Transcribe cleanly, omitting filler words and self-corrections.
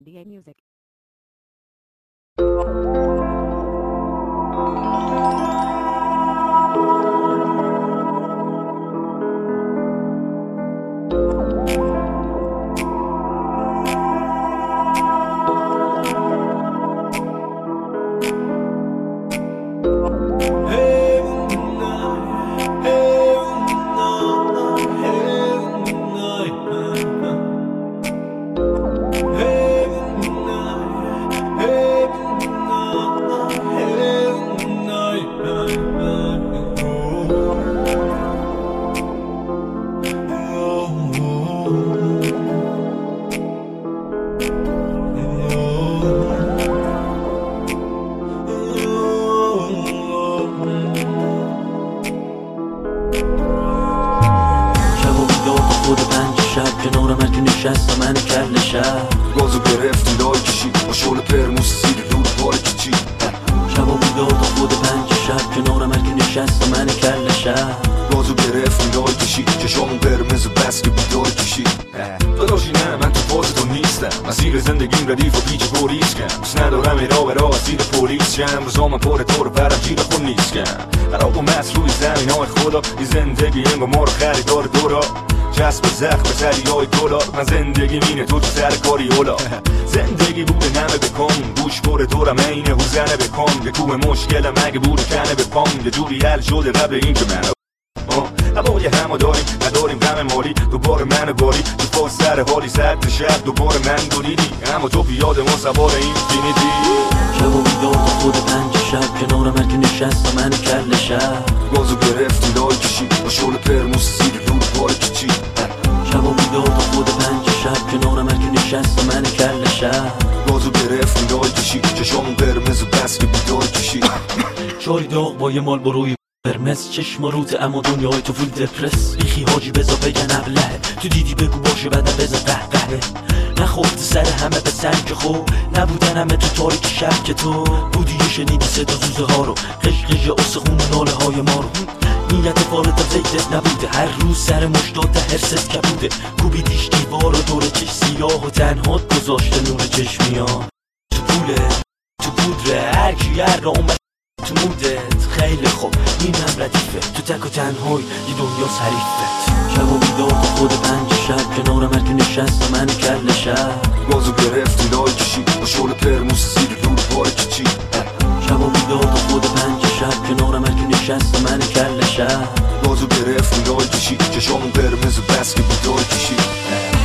DA Music. کنار من نشست من کل شب گازو گرفتی لای کشید با شل پرموز سیری رو بار کچید شب و بیداد و خود پنج شب کنار من نشست من کل شب گازو گرفتی لای کشید چشامون قرمز بس که بیدار کشید داداشی نه من تو فاز تو نیستم مسیر زندگیم ردیف و پیچ پولیس کم بس ندارم ایرا برا اسیر پولیس شم روزامن پر طور برم جیر خون نیست کم خراب و مست روی زمین های خدا این زندگی انگا ما رو خریدار دورا جسب زخم سری های دولار من زندگی مینه تو سر کاری اولا زندگی بوده نمه بکن گوش بره دورم اینه حوزنه بکن یه کوه مشکلم اگه بوده کنه بپام یه جوری حل شده قبل این که من هوای همو داریم نداریم غم مالی دوباره من باری تو فاز سر حالی سرد شب دوباره من دولیدی اما تو بیاد ما سوار این فینیتی شب و بیداد خود پنج شب کنار من نشست من کل شب گازو گرفتی لای کشید با شل پرموز سیری رو بار کچید شب و بیداد خود پنج شب کنار من نشست من کل شب گازو گرفتی لای کشید چشامون قرمز بس که بیدار کشید چای داغ با یه مال بروی قرمز چشم روت اما دنیای تو فول دپرس بیخی حاجی بزا بگن ابله تو دیدی بگو باشه بعدم بزا قهقهه نخورد سر همه به سنگ خو نبودن همه تو تاریک شب که تو بودی یه شنیدی صدا زوزه ها رو قشقش استخون ناله های ما رو نیت فارتم زیدت نبوده هر روز سر مشتات حرست کبوده کوبیدیش دیوار و دور چش سیاه و تنهات گذاشته نور چشمیان تو پوله تو پودره هر کی هر را اومد تو مودت خیلی خوب این هم ردیفه تو تک و تنهای یه دنیا حریفت شب و بیداد خود پنج شب کنار من نشست من کل شب گازو گرفتی لای کشید با شل پرموز سیری رو بار کچید شب و بیداد خود پنج شب کنار من نشست من کل شب گازو گرفتی لای کشید چشامون قرمز بس که بیدار کشید